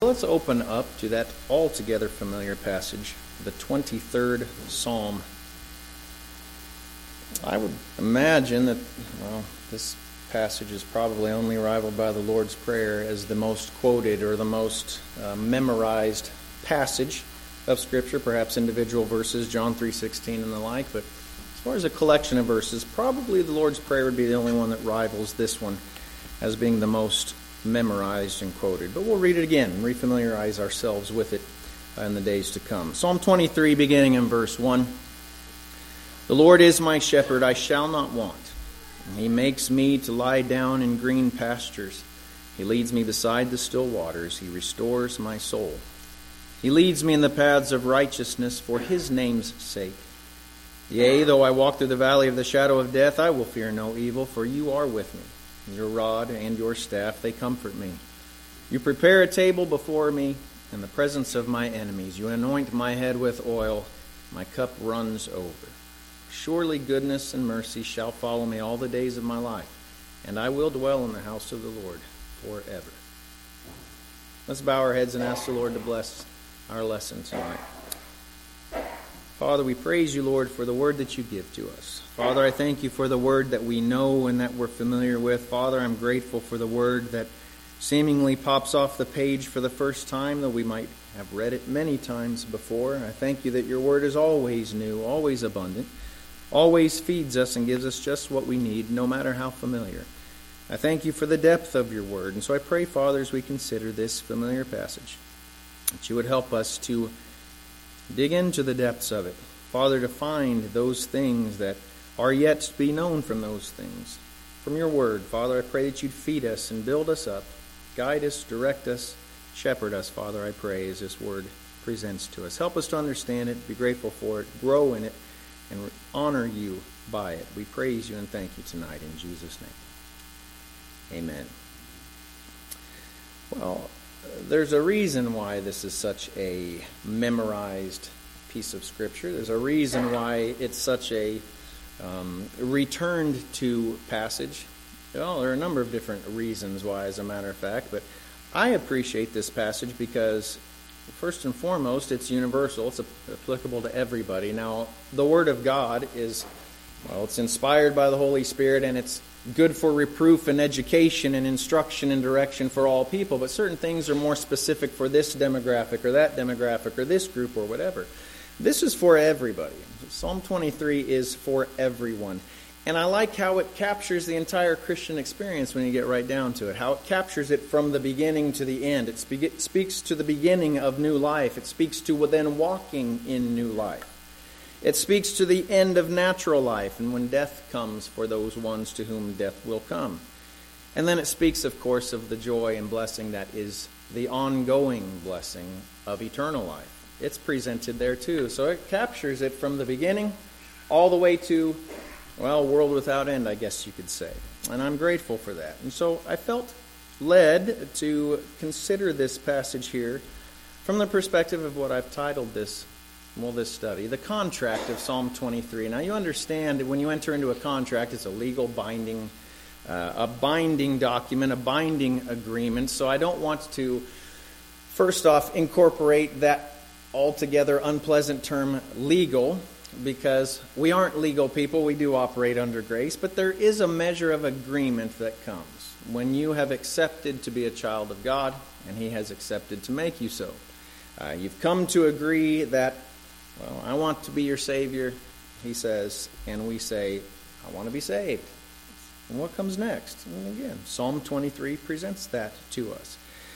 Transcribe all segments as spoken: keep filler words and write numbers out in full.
let's open up to that altogether familiar passage, the twenty-third Psalm. I would imagine that, well, this passage is probably only rivaled by the Lord's Prayer as the most quoted or the most uh, memorized passage of Scripture, perhaps individual verses, John three sixteen and the like, but as far as a collection of verses, probably the Lord's Prayer would be the only one that rivals this one as being the most memorized and quoted. But we'll read it again and refamiliarize ourselves with it in the days to come. Psalm twenty-three, beginning in verse one. The Lord is my shepherd, I shall not want. He makes me to lie down in green pastures. He leads me beside the still waters. He restores my soul. He leads me in the paths of righteousness for his name's sake. Yea, though I walk through the valley of the shadow of death, I will fear no evil, for you are with me. Your rod and your staff, they comfort me. You prepare a table before me in the presence of my enemies. You anoint my head with oil. My cup runs over. Surely goodness and mercy shall follow me all the days of my life, and I will dwell in the house of the Lord forever. Let's bow our heads and ask the Lord to bless our lesson tonight. Father, we praise you, Lord, for the word that you give to us. Father, I thank you for the word that we know and that we're familiar with. Father, I'm grateful for the word that seemingly pops off the page for the first time, though we might have read it many times before. I thank you that your word is always new, always abundant, always feeds us and gives us just what we need, no matter how familiar. I thank you for the depth of your word. And so I pray, Father, as we consider this familiar passage, that you would help us to dig into the depths of it. Father, to find those things that are yet to be known from those things. From your word, Father, I pray that you'd feed us and build us up, guide us, direct us, shepherd us, Father, I pray, as this word presents to us. Help us to understand it, be grateful for it, grow in it, and honor you by it. We praise you and thank you tonight in Jesus' name. Amen. Well, there's a reason why this is such a memorized piece of Scripture. There's a reason why it's such a um, returned to passage. Well, there are a number of different reasons why, as a matter of fact, but I appreciate this passage because first and foremost, it's universal. It's applicable to everybody. Now, the Word of God is, well, it's inspired by the Holy Spirit, and it's good for reproof and education and instruction and direction for all people. But certain things are more specific for this demographic or that demographic or this group or whatever. This is for everybody. Psalm twenty-three is for everyone. And I like how it captures the entire Christian experience when you get right down to it. How it captures it from the beginning to the end. It spe- speaks to the beginning of new life. It speaks to then walking in new life. It speaks to the end of natural life and when death comes for those ones to whom death will come. And then it speaks, of course, of the joy and blessing that is the ongoing blessing of eternal life. It's presented there too. So it captures it from the beginning all the way to, well, world without end, I guess you could say. And I'm grateful for that. And so I felt led to consider this passage here from the perspective of what I've titled this, well, this study, the contract of Psalm twenty-three. Now, you understand that when you enter into a contract, it's a legal binding, uh, a binding document, a binding agreement. So I don't want to, first off, incorporate that altogether unpleasant term legal, because we aren't legal people. We do operate under grace, but there is a measure of agreement that comes when you have accepted to be a child of God and He has accepted to make you so. Uh, you've come to agree that, well, I want to be your Savior, He says, and we say, I want to be saved. And what comes next? And again, Psalm twenty-three presents that to us.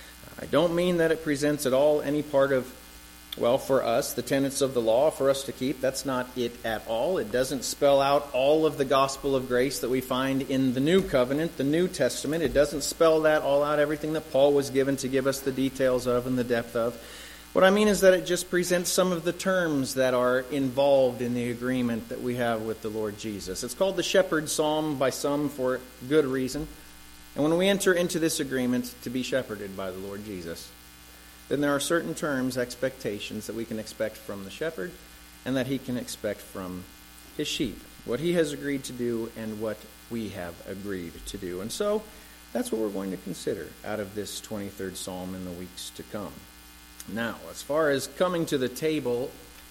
I don't mean that it presents at all any part of, well, for us, the tenets of the law for us to keep. That's not it at all. It doesn't spell out all of the gospel of grace that we find in the New Covenant, the New Testament. It doesn't spell that all out, everything that Paul was given to give us the details of and the depth of. What I mean is that it just presents some of the terms that are involved in the agreement that we have with the Lord Jesus. It's called the Shepherd's Psalm by some for good reason. And when we enter into this agreement to be shepherded by the Lord Jesus, then there are certain terms, expectations that we can expect from the shepherd and that he can expect from his sheep. What he has agreed to do and what we have agreed to do. And so That's what we're going to consider out of this twenty-third Psalm in the weeks to come. Now, as far as coming to the table,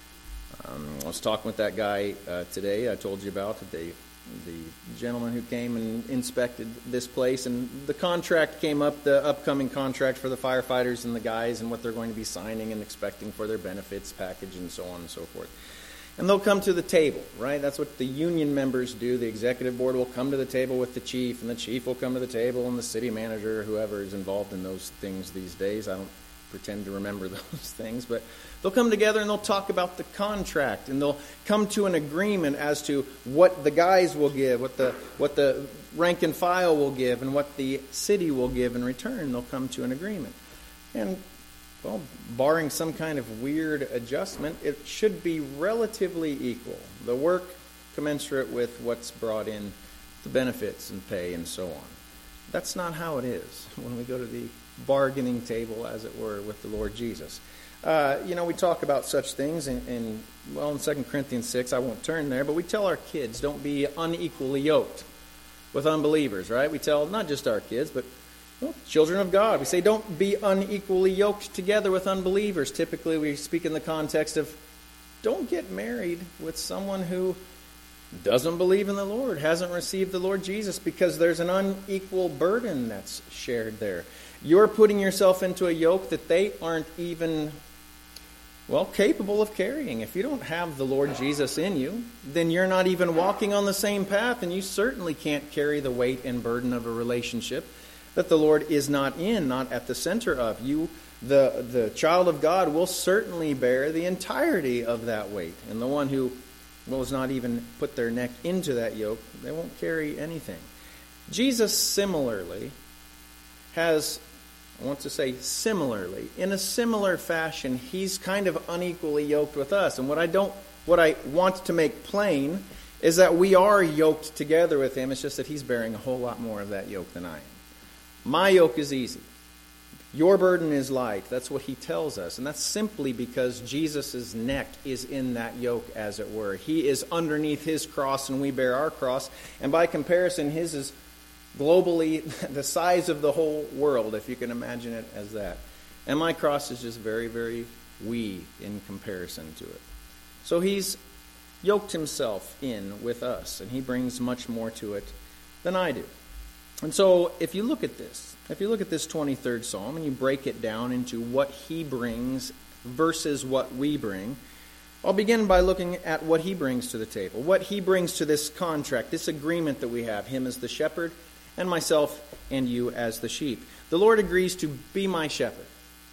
um, I was talking with that guy uh, today I told you about, the, the gentleman who came and inspected this place, and the contract came up, the upcoming contract for the firefighters and the guys and what they're going to be signing and expecting for their benefits package and so on and so forth. And they'll come to the table, right? That's what the union members do. The executive board will come to the table with the chief, and the chief will come to the table, and the city manager, whoever is involved in those things these days. I don't pretend to remember those things, but they'll come together and they'll talk about the contract, and they'll come to an agreement as to what the guys will give, what the what the rank and file will give, and what the city will give in return. They'll come to an agreement. And well, barring some kind of weird adjustment, it should be relatively equal. The work commensurate with what's brought in, the benefits and pay and so on. That's not how it is when we go to the bargaining table, as it were, with the Lord Jesus. Uh, you know, we talk about such things in, in, well, in Second Corinthians six, I won't turn there, but we tell our kids, don't be unequally yoked with unbelievers, right? We tell not just our kids, but well, children of God. We say don't be unequally yoked together with unbelievers. Typically we speak in the context of don't get married with someone who doesn't believe in the Lord, hasn't received the Lord Jesus, because there's an unequal burden that's shared there. You're putting yourself into a yoke that they aren't even, well, capable of carrying. If you don't have the Lord Jesus in you, then you're not even walking on the same path, and you certainly can't carry the weight and burden of a relationship that the Lord is not in, not at the center of. You, the, the child of God, will certainly bear the entirety of that weight. And the one who will not even put their neck into that yoke, they won't carry anything. Jesus similarly has, I want to say similarly, in a similar fashion, he's kind of unequally yoked with us. And what I don't, what I want to make plain is that we are yoked together with him. It's just that he's bearing a whole lot more of that yoke than I am. My yoke is easy. Your burden is light. That's what he tells us. And that's simply because Jesus' neck is in that yoke, as it were. He is underneath his cross and we bear our cross. And by comparison, his is globally the size of the whole world, if you can imagine it as that. And my cross is just very, very wee in comparison to it. So he's yoked himself in with us, and he brings much more to it than I do. And so if you look at this, if you look at this twenty-third Psalm and you break it down into what he brings versus what we bring, I'll begin by looking at what he brings to the table, what he brings to this contract, this agreement that we have, him as the shepherd and myself and you as the sheep. The Lord agrees to be my shepherd.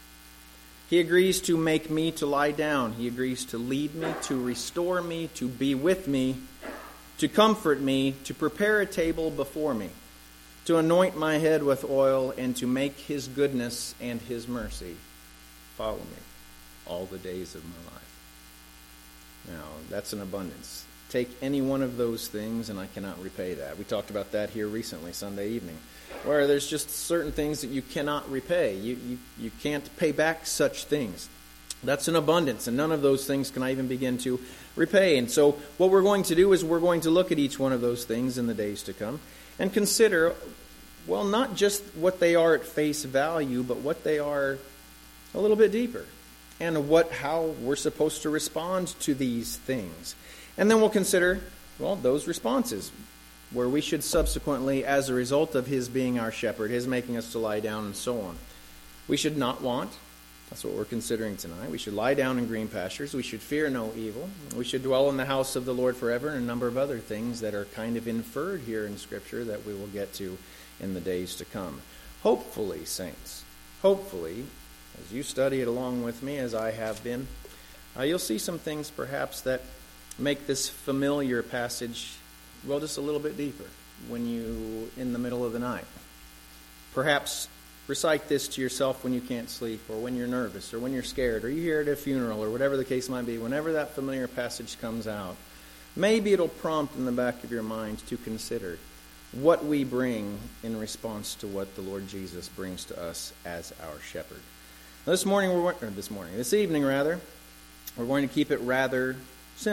He agrees to make me to lie down. He agrees to lead me, to restore me, to be with me, to comfort me, to prepare a table before me, to anoint my head with oil, and to make his goodness and his mercy follow me all the days of my life. Now, that's an abundance. Take any one of those things, and I cannot repay that. We talked about that here recently, Sunday evening, where there's just certain things that you cannot repay. You, you, you can't pay back such things. That's an abundance, and none of those things can I even begin to repay. And so what we're going to do is we're going to look at each one of those things in the days to come and consider, well, not just what they are at face value, but what they are a little bit deeper, and what how we're supposed to respond to these things. And then we'll consider, well, those responses, where we should subsequently, as a result of his being our shepherd, his making us to lie down and so on, we should not want. That's what we're considering tonight. We should lie down in green pastures. We should fear no evil. We should dwell in the house of the Lord forever, and a number of other things that are kind of inferred here in Scripture that we will get to in the days to come. Hopefully, saints, hopefully, as you study it along with me, as I have been, uh, you'll see some things perhaps that make this familiar passage, well, just a little bit deeper when you, in the middle of the night. Perhaps recite this to yourself when you can't sleep, or when you're nervous, or when you're scared, or you hear it at a funeral, or whatever the case might be. Whenever that familiar passage comes out, maybe it'll prompt in the back of your mind to consider what we bring in response to what the Lord Jesus brings to us as our shepherd. Now, this morning, we're, or this morning, this evening rather, we're going to keep it rather simple.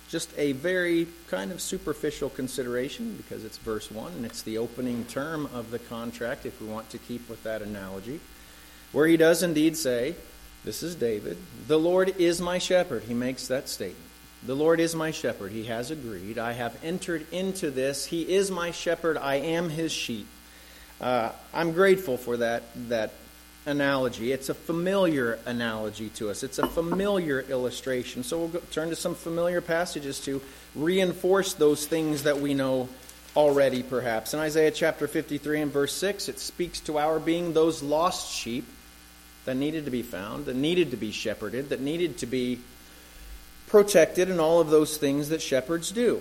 just a very kind of superficial consideration because it's verse one and it's the opening term of the contract, if we want to keep with that analogy, where he does indeed say, this is David, the Lord is my shepherd. He makes that statement. The Lord is my shepherd. He has agreed. I have entered into this. He is my shepherd. I am his sheep. Uh, I'm grateful for that, that analogy. It's a familiar analogy to us. It's a familiar illustration. So we'll go, turn to some familiar passages to reinforce those things that we know already, perhaps. In Isaiah chapter fifty-three and verse six, it speaks to our being those lost sheep that needed to be found, that needed to be shepherded, that needed to be protected, and all of those things that shepherds do.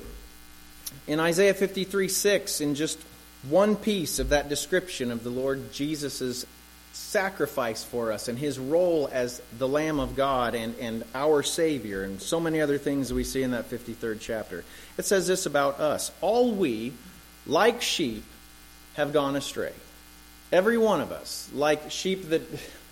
In Isaiah fifty-three six, in just one piece of that description of the Lord Jesus' sacrifice for us and his role as the Lamb of God and, and our Savior, and so many other things we see in that fifty-third chapter. It says this about us: all we, like sheep, have gone astray. Every one of us, like sheep that,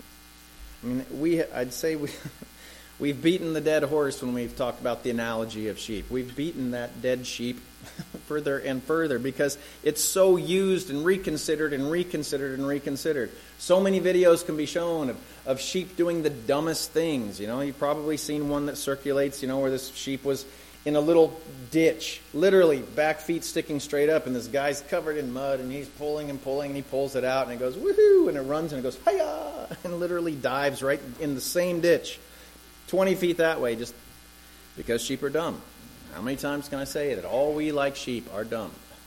I mean, we, I'd say we, we've beaten the dead horse when we've talked about the analogy of sheep. We've beaten that dead sheep further and further because it's so used and reconsidered and reconsidered and reconsidered. So many videos can be shown of, of sheep doing the dumbest things. You know, you've probably seen one that circulates, you know, where this sheep was in a little ditch, literally back feet sticking straight up, and this guy's covered in mud, and he's pulling and pulling, and he pulls it out, and it goes, woohoo, and it runs, and it goes, hiya, and literally dives right in the same ditch, twenty feet that way, just because sheep are dumb. How many times can I say that all we like sheep are dumb?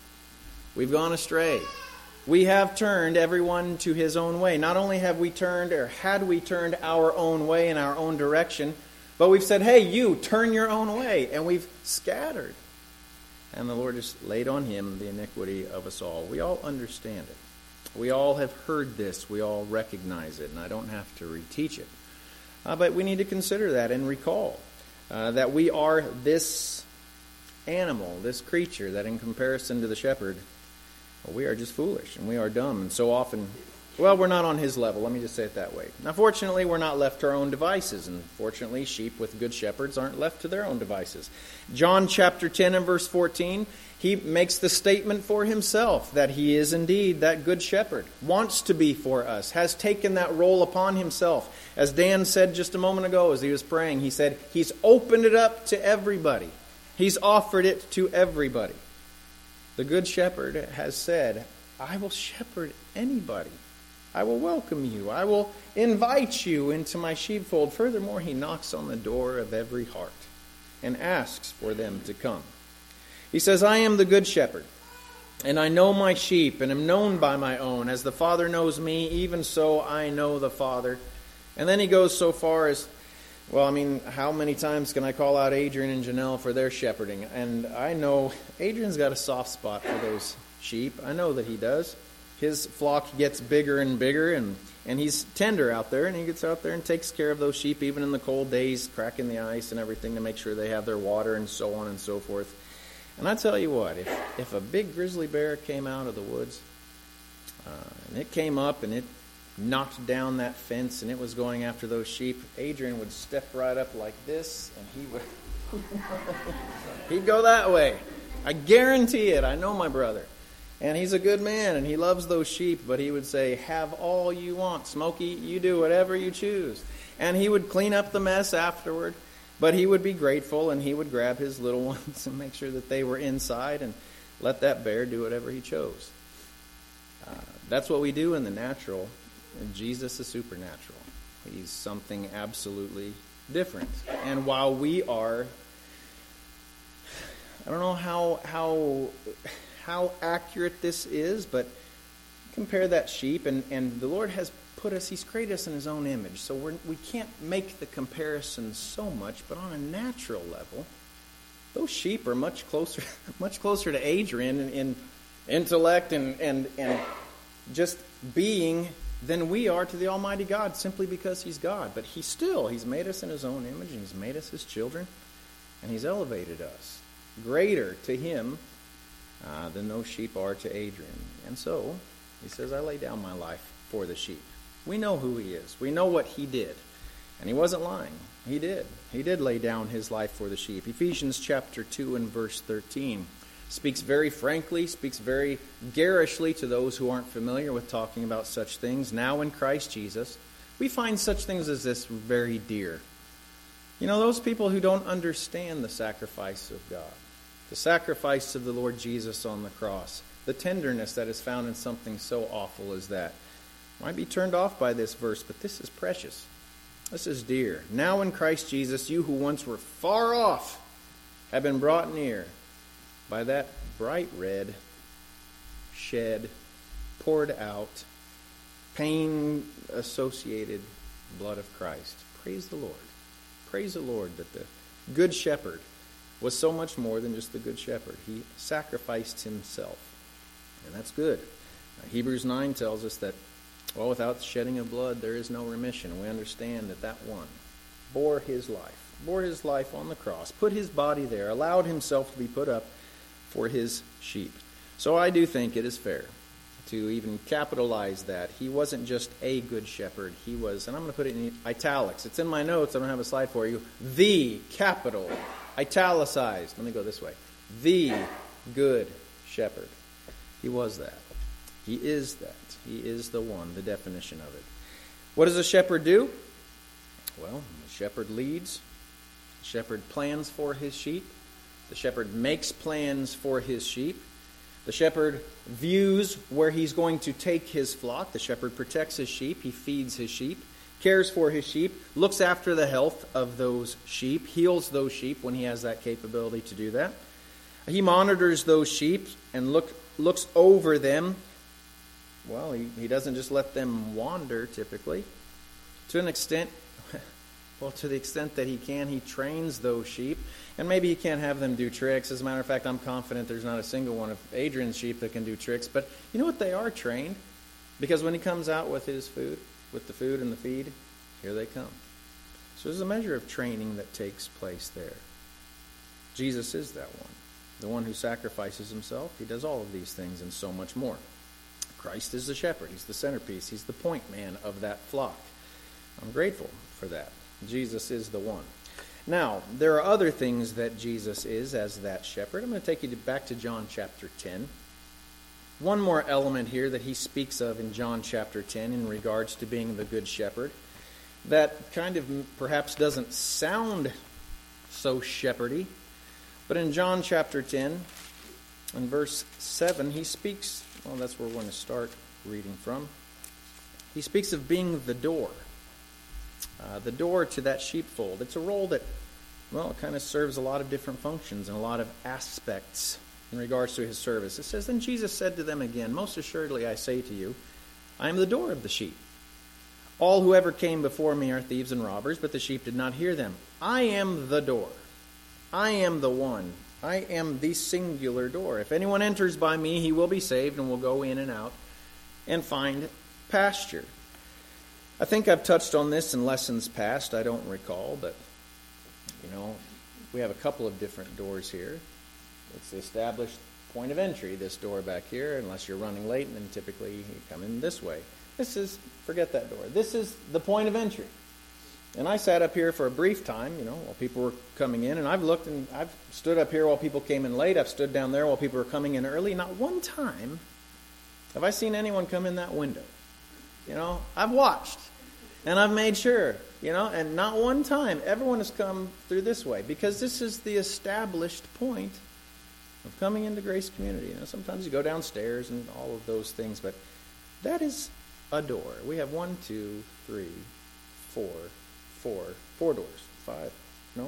We've gone astray. We have turned everyone to his own way. Not only have we turned, or had we turned our own way in our own direction, but we've said, hey, you, turn your own way. And we've scattered. And the Lord has laid on him the iniquity of us all. We all understand it. We all have heard this. We all recognize it. And I don't have to reteach it. Uh, but we need to consider that and recall uh, that we are this animal, this creature, that in comparison to the shepherd, well, we are just foolish and we are dumb. And so often, well, we're not on his level. Let me just say it that way. Now, fortunately, we're not left to our own devices. And fortunately, sheep with good shepherds aren't left to their own devices. John chapter ten and verse fourteen, he makes the statement for himself that he is indeed that good shepherd, wants to be for us, has taken that role upon himself. As Dan said just a moment ago as he was praying, he said he's opened it up to everybody. He's offered it to everybody. The good shepherd has said, I will shepherd anybody. I will welcome you. I will invite you into my sheepfold. Furthermore, he knocks on the door of every heart and asks for them to come. He says, I am the good shepherd, and I know my sheep, and am known by my own. As the Father knows me, even so I know the Father. And then he goes so far as, well, I mean, how many times can I call out Adrian and Janelle for their shepherding? And I know Adrian's got a soft spot for those sheep. I know that he does. His flock gets bigger and bigger, and, and he's tender out there, and he gets out there and takes care of those sheep, even in the cold days, cracking the ice and everything to make sure they have their water and so on and so forth. And I tell you what, if, if a big grizzly bear came out of the woods, uh, and it came up and it knocked down that fence and it was going after those sheep, Adrian would step right up like this, and he would he'd go that way. I guarantee it. I know my brother. And he's a good man, and he loves those sheep, but he would say, have all you want, Smokey, you do whatever you choose. And he would clean up the mess afterward, but he would be grateful, and he would grab his little ones and make sure that they were inside and let that bear do whatever he chose. Uh, that's what we do in the natural, and Jesus is supernatural. He's something absolutely different. And while we are, I don't know how how... how accurate this is, but compare that sheep, and, and the Lord has put us, he's created us in his own image, so we're, we can't make the comparison so much, but on a natural level, those sheep are much closer much closer to Adrian in, in intellect and, and, and just being than we are to the Almighty God, simply because he's God. But he still, he's made us in his own image, and he's made us his children, and he's elevated us greater to him Uh, than those sheep are to Adrian. And so, he says, I lay down my life for the sheep. We know who he is. We know what he did. And he wasn't lying. He did. He did lay down his life for the sheep. Ephesians chapter two and verse thirteen speaks very frankly, speaks very garishly to those who aren't familiar with talking about such things. Now in Christ Jesus, we find such things as this very dear. You know, those people who don't understand the sacrifice of God, the sacrifice of the Lord Jesus on the cross, the tenderness that is found in something so awful as that, might be turned off by this verse, but this is precious. This is dear. Now in Christ Jesus, you who once were far off have been brought near by that bright red, shed, poured out, pain-associated blood of Christ. Praise the Lord. Praise the Lord that the Good Shepherd was so much more than just the Good Shepherd. He sacrificed himself, and that's good. Now, Hebrews nine tells us that, well, without the shedding of blood, there is no remission. And we understand that that one bore his life, bore his life on the cross, put his body there, allowed himself to be put up for his sheep. So I do think it is fair to even capitalize that. He wasn't just a good shepherd. He was, and I'm going to put it in italics. It's in my notes. I don't have a slide for you. The capital, italicized. Let me go this way. The good shepherd. He was that. He is that. He is the one, the definition of it. What does a shepherd do? Well, the shepherd leads. The shepherd plans for his sheep. The shepherd makes plans for his sheep. The shepherd views where he's going to take his flock. The shepherd protects his sheep. He feeds his sheep, cares for his sheep, looks after the health of those sheep, heals those sheep when he has that capability to do that. He monitors those sheep and look, looks over them. Well, he, he doesn't just let them wander, typically. To an extent, well, to the extent that he can, he trains those sheep. And maybe he can't have them do tricks. As a matter of fact, I'm confident there's not a single one of Adrian's sheep that can do tricks. But you know what? They are trained. Because when he comes out with his food, with the food and the feed, here they come. So there's a measure of training that takes place there. Jesus is that one. The one who sacrifices himself. He does all of these things and so much more. Christ is the shepherd. He's the centerpiece. He's the point man of that flock. I'm grateful for that. Jesus is the one. Now, there are other things that Jesus is as that shepherd. I'm going to take you back to John chapter ten. One more element here that he speaks of in John chapter ten in regards to being the good shepherd that kind of perhaps doesn't sound so shepherdy. But in John chapter ten, in verse seven, he speaks, well, that's where we're going to start reading from. He speaks of being the door. Uh, the door to that sheepfold. It's a role that, well, it kind of serves a lot of different functions and a lot of aspects in regards to his service. It says, Then Jesus said to them again, Most assuredly I say to you, I am the door of the sheep. All who ever came before me are thieves and robbers, but the sheep did not hear them. I am the door. I am the one. I am the singular door. If anyone enters by me, he will be saved and will go in and out and find pasture. I think I've touched on this in lessons past. I don't recall, but, you know, we have a couple of different doors here. It's the established point of entry, this door back here, unless you're running late, and then typically you come in this way. This is, forget that door. This is the point of entry. And I sat up here for a brief time, you know, while people were coming in, and I've looked and I've stood up here while people came in late. I've stood down there while people were coming in early. Not one time have I seen anyone come in that window. You know, I've watched, and I've made sure, you know, and not one time everyone has come through this way, because this is the established point of coming into Grace Community. You know, sometimes you go downstairs and all of those things, but that is a door. We have one, two, three, four, four, four doors. Five, no?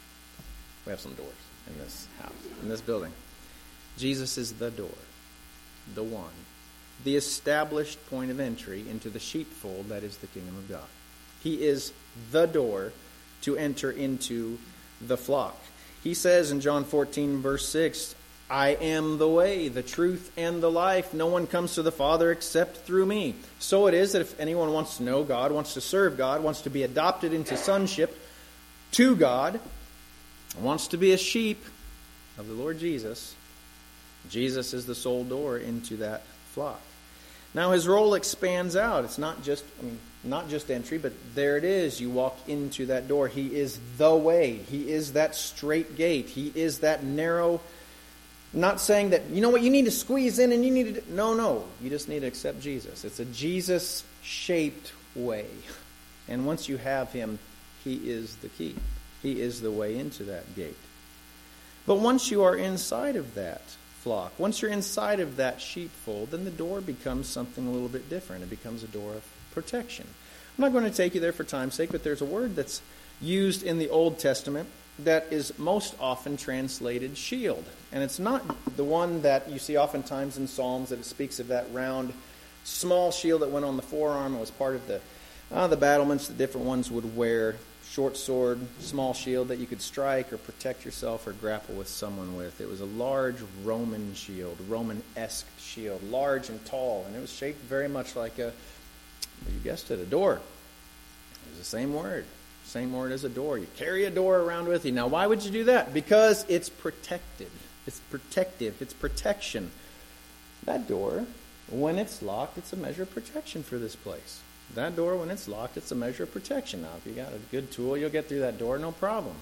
We have some doors in this house, in this building. Jesus is the door, the one. The established point of entry into the sheepfold that is the kingdom of God. He is the door to enter into the flock. He says in John fourteen, verse six, I am the way, the truth, and the life. No one comes to the Father except through me. So it is that if anyone wants to know God, wants to serve God, wants to be adopted into sonship to God, wants to be a sheep of the Lord Jesus, Jesus is the sole door into that flock. Now his role expands out. It's not just, I mean, not just entry, but there it is. You walk into that door. He is the way. He is that straight gate. He is that narrow. Not saying that, you know what, you need to squeeze in and you need to... No, no. You just need to accept Jesus. It's a Jesus-shaped way. And once you have him, he is the key. He is the way into that gate. But once you are inside of that flock, once you're inside of that sheepfold, then the door becomes something a little bit different. It becomes a door of protection. I'm not going to take you there for time's sake, but there's a word that's used in the Old Testament that is most often translated shield. And it's not the one that you see oftentimes in Psalms, that it speaks of that round, small shield that went on the forearm. It was part of the, uh, the battlements that different ones would wear. Short sword, small shield that you could strike or protect yourself or grapple with someone with. It was a large Roman shield, Roman-esque shield, large and tall, and it was shaped very much like a, you guessed it, a door. It was the same word, same word as a door. You carry a door around with you. Now, why would you do that? Because it's protected. It's protective. It's protection. That door, when it's locked, it's a measure of protection for this place. That door, when it's locked, it's a measure of protection. Now, if you got a good tool, you'll get through that door, no problem.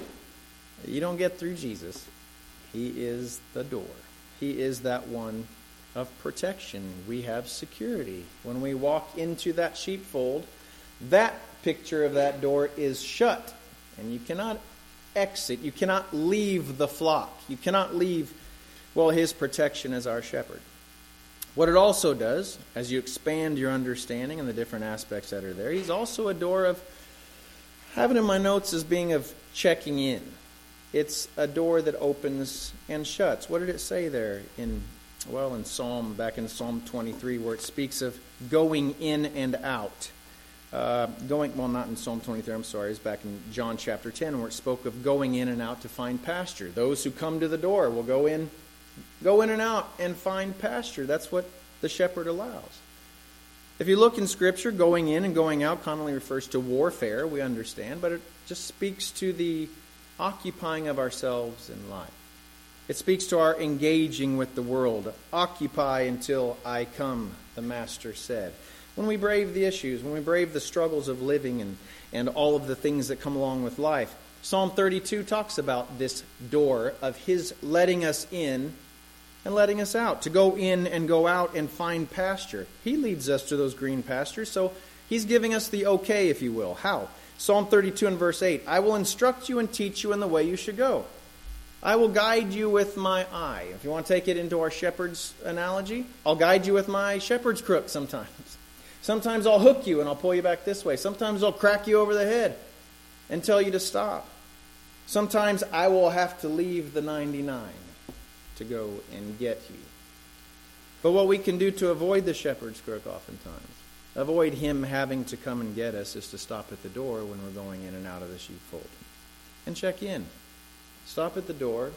You don't get through Jesus. He is the door. He is that one of protection. We have security. When we walk into that sheepfold, that picture of that door is shut. And you cannot exit. You cannot leave the flock. You cannot leave, well, his protection as our shepherd. What it also does, as you expand your understanding and the different aspects that are there, he's also a door of, I have it in my notes as being of checking in. It's a door that opens and shuts. What did it say there in, well, in Psalm, back in Psalm twenty-three, where it speaks of going in and out. Uh, going, well, not in Psalm twenty-three, I'm sorry, it's back in John chapter ten, where it spoke of going in and out to find pasture. Those who come to the door will go in Go in and out and find pasture. That's what the shepherd allows. If you look in Scripture, going in and going out commonly refers to warfare, we understand, but it just speaks to the occupying of ourselves in life. It speaks to our engaging with the world. Occupy until I come, the Master said. When we brave the issues, when we brave the struggles of living and, and all of the things that come along with life, Psalm thirty-two talks about this door of his letting us in and letting us out, to go in and go out and find pasture. He leads us to those green pastures, so he's giving us the okay, if you will. How? Psalm thirty-two and verse eight, I will instruct you and teach you in the way you should go. I will guide you with my eye. If you want to take it into our shepherd's analogy, I'll guide you with my shepherd's crook sometimes. Sometimes I'll hook you and I'll pull you back this way. Sometimes I'll crack you over the head and tell you to stop. Sometimes I will have to leave the ninety-nine to go and get you. But what we can do to avoid the shepherd's crook oftentimes, avoid him having to come and get us, is to stop at the door when we're going in and out of the sheepfold. And check in. Stop at the door.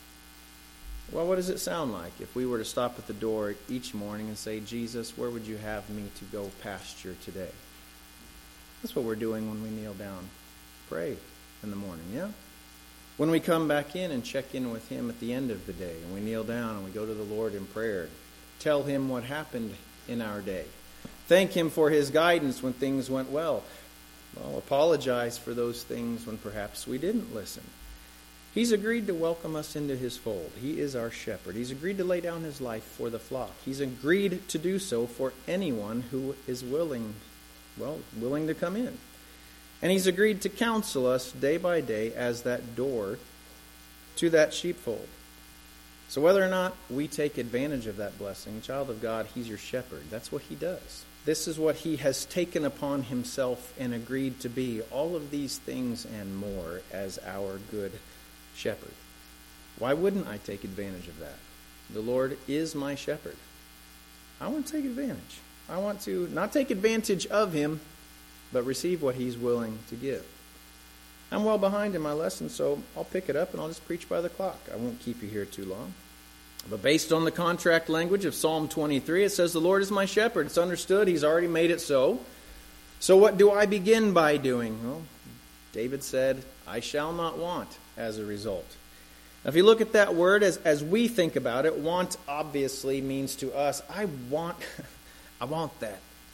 Well, what does it sound like if we were to stop at the door each morning and say, Jesus, where would you have me to go pasture today? That's what we're doing when we kneel down. Pray in the morning, yeah? When we come back in and check in with him at the end of the day, and we kneel down and we go to the Lord in prayer, tell him what happened in our day. Thank him for his guidance when things went well. Well, apologize for those things when perhaps we didn't listen. He's agreed to welcome us into his fold. He is our shepherd. He's agreed to lay down his life for the flock. He's agreed to do so for anyone who is willing, well, willing to come in. And he's agreed to counsel us day by day as that door to that sheepfold. So whether or not we take advantage of that blessing, child of God, he's your shepherd. That's what he does. This is what he has taken upon himself and agreed to be. All of these things and more as our good shepherd. Why wouldn't I take advantage of that? The Lord is my shepherd. I want to take advantage. I want to not take advantage of him, but receive what he's willing to give. I'm well behind in my lesson, so I'll pick it up and I'll just preach by the clock. I won't keep you here too long. But based on the contract language of Psalm twenty-three, it says, the Lord is my shepherd. It's understood. He's already made it so. So what do I begin by doing? Well, David said, I shall not want as a result. Now, if you look at that word, as, as we think about it, want obviously means to us, I want, I want that.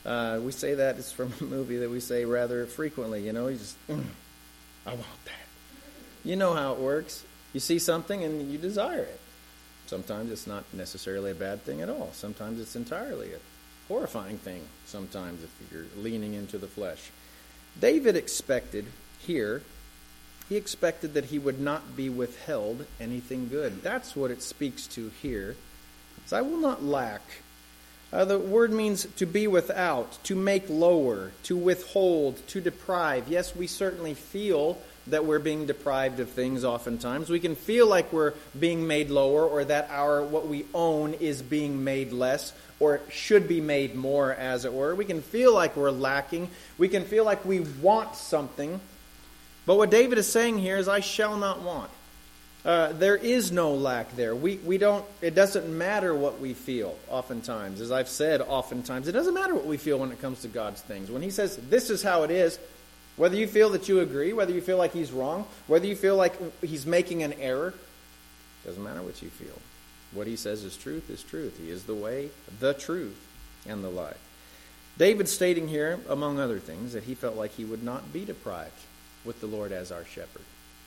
Uh, we say that, it's from a movie that we say rather frequently, you know, you just, mm, I want that. You know how it works. You see something and you desire it. Sometimes it's not necessarily a bad thing at all. Sometimes it's entirely a horrifying thing, sometimes if you're leaning into the flesh. David expected here, he expected that he would not be withheld anything good. That's what it speaks to here. So I will not lack. Uh, the word means to be without, to make lower, to withhold, to deprive. Yes, we certainly feel that we're being deprived of things oftentimes. We can feel like we're being made lower, or that our what we own is being made less, or should be made more, as it were. We can feel like we're lacking. We can feel like we want something. But what David is saying here is, I shall not want. Uh, there is no lack there. We we don't. It doesn't matter what we feel oftentimes. As I've said oftentimes, it doesn't matter what we feel when it comes to God's things. When he says, this is how it is, whether you feel that you agree, whether you feel like he's wrong, whether you feel like he's making an error, doesn't matter what you feel. What he says is truth is truth. He is the way, the truth, and the life. David's stating here, among other things, that he felt like he would not be deprived with the Lord as our shepherd.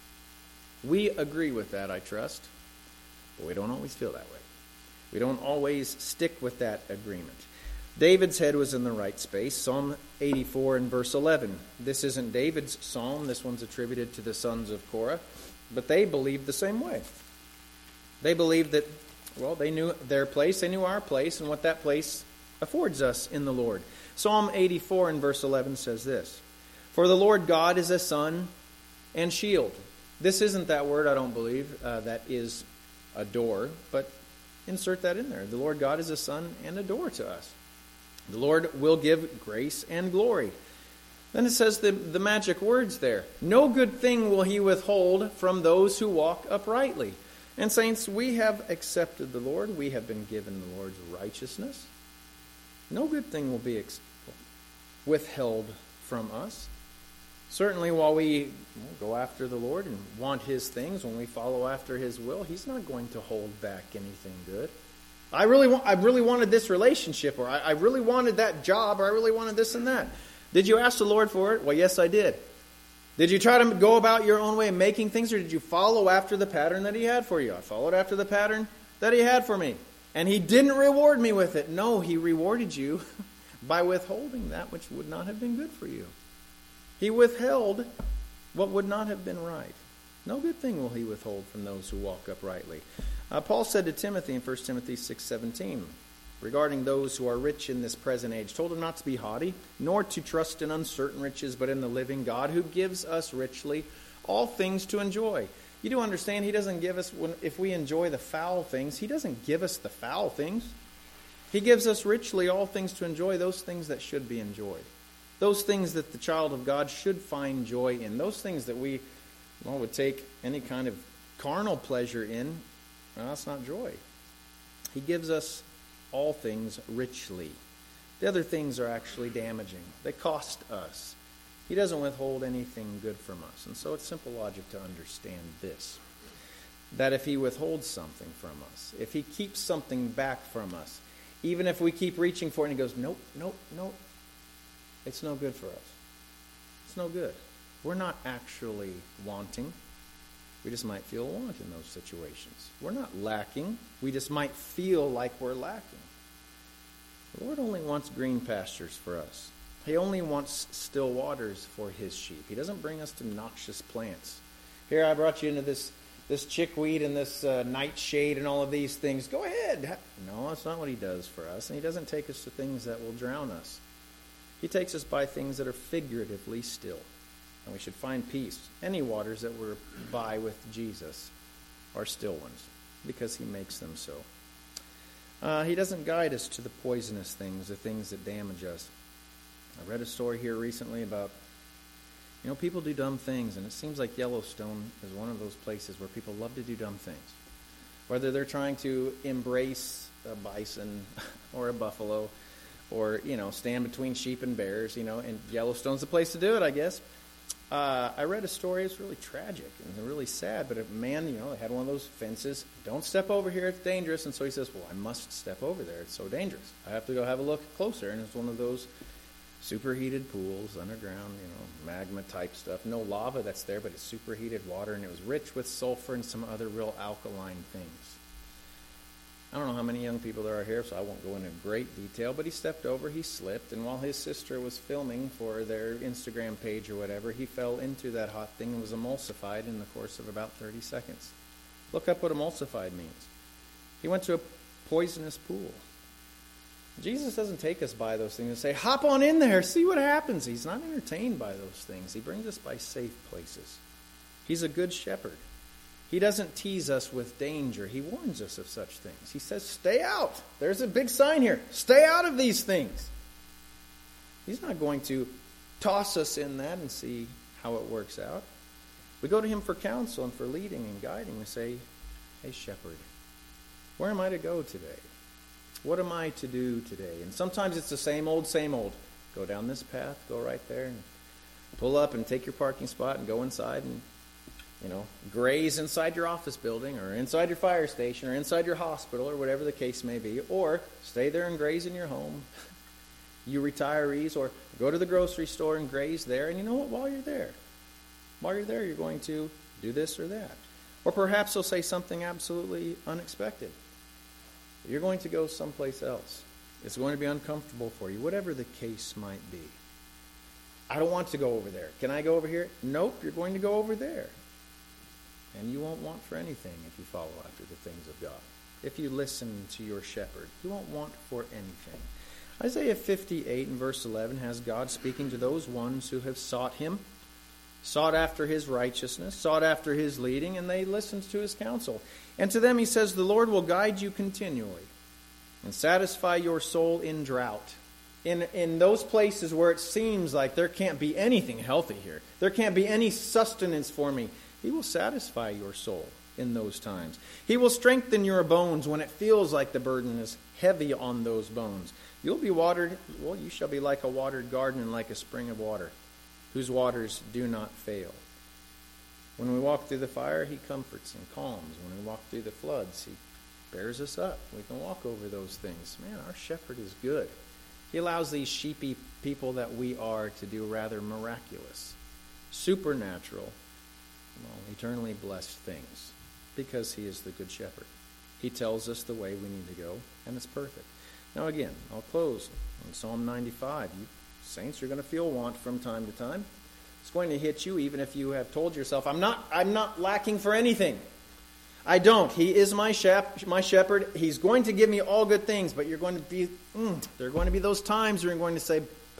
We agree with that, I trust, but we don't always feel that way. We don't always stick with that agreement. David's head was in the right space. Psalm eighty-four and verse eleven. This isn't David's psalm. This one's attributed to the sons of Korah. But they believed the same way. They believed that, well, they knew their place, they knew our place, and what that place affords us in the Lord. Psalm eighty-four and verse eleven says this, for the Lord God is a sun and shield. This isn't that word, I don't believe, uh, that is a door, but insert that in there. The Lord God is a sun and a door to us. The Lord will give grace and glory. Then it says the, the magic words there. No good thing will he withhold from those who walk uprightly. And saints, we have accepted the Lord. We have been given the Lord's righteousness. No good thing will be ex- withheld from us. Certainly while we go after the Lord and want his things, when we follow after his will, he's not going to hold back anything good. I really want, I really wanted this relationship, or I, I really wanted that job, or I really wanted this and that. Did you ask the Lord for it? Well, yes, I did. Did you try to go about your own way of making things, or did you follow after the pattern that he had for you? I followed after the pattern that he had for me. And he didn't reward me with it. No, he rewarded you by withholding that which would not have been good for you. He withheld what would not have been right. No good thing will he withhold from those who walk uprightly. Uh, Paul said to Timothy in First Timothy six seventeen, regarding those who are rich in this present age, told him not to be haughty, nor to trust in uncertain riches, but in the living God, who gives us richly all things to enjoy. You do understand, he doesn't give us, when, if we enjoy the foul things, he doesn't give us the foul things. He gives us richly all things to enjoy, those things that should be enjoyed. Those things that the child of God should find joy in. Those things that we well, would take any kind of carnal pleasure in. Well, that's not joy. He gives us all things richly. The other things are actually damaging. They cost us. He doesn't withhold anything good from us. And so it's simple logic to understand this. That if he withholds something from us, if he keeps something back from us, even if we keep reaching for it and he goes, nope, nope, nope, it's no good for us. It's no good. We're not actually wanting. We just might feel a want in those situations. We're not lacking. We just might feel like we're lacking. The Lord only wants green pastures for us. He only wants still waters for his sheep. He doesn't bring us to noxious plants. Here I brought you into this, this chickweed and this uh, nightshade and all of these things. Go ahead. No, that's not what he does for us. And he doesn't take us to things that will drown us. He takes us by things that are figuratively still. And we should find peace. Any waters that we're by with Jesus are still ones, because he makes them so. Uh, he doesn't guide us to the poisonous things, the things that damage us. I read a story here recently about, you know, people do dumb things, and it seems like Yellowstone is one of those places where people love to do dumb things. Whether they're trying to embrace a bison or a buffalo, or, you know, stand between sheep and bears, you know, and Yellowstone's the place to do it, I guess. Uh, I read a story. It's really tragic and really sad. But a man, you know, they had one of those fences. Don't step over here. It's dangerous. And so he says, well, I must step over there. It's so dangerous. I have to go have a look closer. And it's one of those superheated pools, underground, you know, magma type stuff. No lava that's there, but it's superheated water. And it was rich with sulfur and some other real alkaline things. I don't know how many young people there are here, so I won't go into great detail, but he stepped over, he slipped, and while his sister was filming for their Instagram page or whatever, he fell into that hot thing and was emulsified in the course of about thirty seconds. Look up what emulsified means. He went to a poisonous pool. Jesus doesn't take us by those things and say, hop on in there, see what happens. He's not entertained by those things. He brings us by safe places. He's a good shepherd. He doesn't tease us with danger. He warns us of such things. He says, stay out. There's a big sign here. Stay out of these things. He's not going to toss us in that and see how it works out. We go to him for counsel and for leading and guiding. We say, hey, shepherd, where am I to go today? What am I to do today? And sometimes it's the same old, same old. Go down this path, go right there, and pull up and take your parking spot and go inside and You know, graze inside your office building or inside your fire station or inside your hospital or whatever the case may be. Or stay there and graze in your home, you retirees, or go to the grocery store and graze there. And you know what? While you're there, while you're there, you're going to do this or that. Or perhaps they'll say something absolutely unexpected. You're going to go someplace else. It's going to be uncomfortable for you, whatever the case might be. I don't want to go over there. Can I go over here? Nope, you're going to go over there. And you won't want for anything if you follow after the things of God. If you listen to your shepherd, you won't want for anything. Isaiah fifty-eight and verse eleven has God speaking to those ones who have sought him, sought after his righteousness, sought after his leading, and they listened to his counsel. And to them he says, the Lord will guide you continually and satisfy your soul in drought. In, in those places where it seems like there can't be anything healthy here, there can't be any sustenance for me, he will satisfy your soul in those times. He will strengthen your bones when it feels like the burden is heavy on those bones. You'll be watered, well, you shall be like a watered garden and like a spring of water, whose waters do not fail. When we walk through the fire, he comforts and calms. When we walk through the floods, he bears us up. We can walk over those things. Man, our shepherd is good. He allows these sheepy people that we are to do rather miraculous, supernatural, well, eternally blessed things, because he is the good shepherd. He tells us the way we need to go, and it's perfect. Now again, I'll close on Psalm ninety-five. You saints are going to feel want from time to time. It's going to hit you even if you have told yourself, I'm not, I'm not lacking for anything. I don't. He is my shep- my shepherd. He's going to give me all good things, but you're going to be, mm, there are going to be those times where you're going to say, but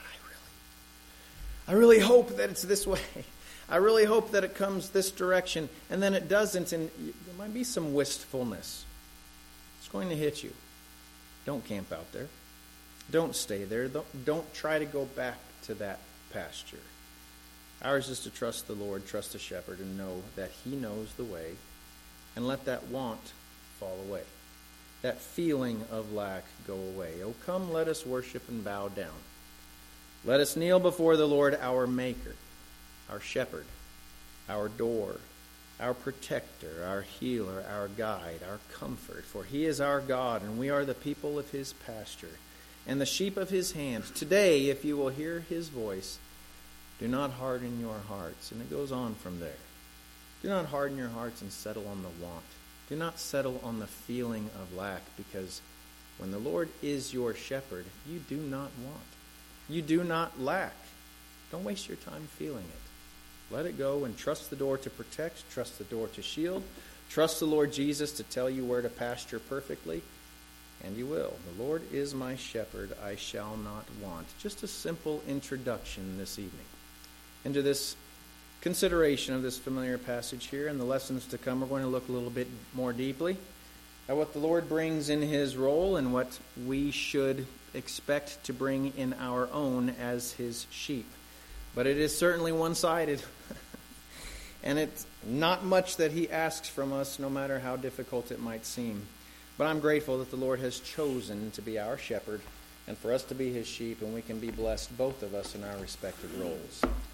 I really, I really hope that it's this way. I really hope that it comes this direction, and then it doesn't, and there might be some wistfulness. It's going to hit you. Don't camp out there. Don't stay there. Don't, don't try to go back to that pasture. Ours is to trust the Lord, trust the shepherd, and know that he knows the way, and let that want fall away. That feeling of lack go away. Oh, come, let us worship and bow down. Let us kneel before the Lord, our Maker, our shepherd, our door, our protector, our healer, our guide, our comfort. For he is our God, and we are the people of his pasture, and the sheep of his hand. Today, if you will hear his voice, do not harden your hearts. And it goes on from there. Do not harden your hearts and settle on the want. Do not settle on the feeling of lack, because when the Lord is your shepherd, you do not want. You do not lack. Don't waste your time feeling it. Let it go and trust the door to protect, trust the door to shield, trust the Lord Jesus to tell you where to pasture perfectly, and you will. The Lord is my shepherd, I shall not want. Just a simple introduction this evening into this consideration of this familiar passage here, and the lessons to come. We're going to look a little bit more deeply at what the Lord brings in his role and what we should expect to bring in our own as his sheep. But it is certainly one-sided. And it's not much that he asks from us, no matter how difficult it might seem. But I'm grateful that the Lord has chosen to be our shepherd and for us to be his sheep, and we can be blessed, both of us, in our respective roles.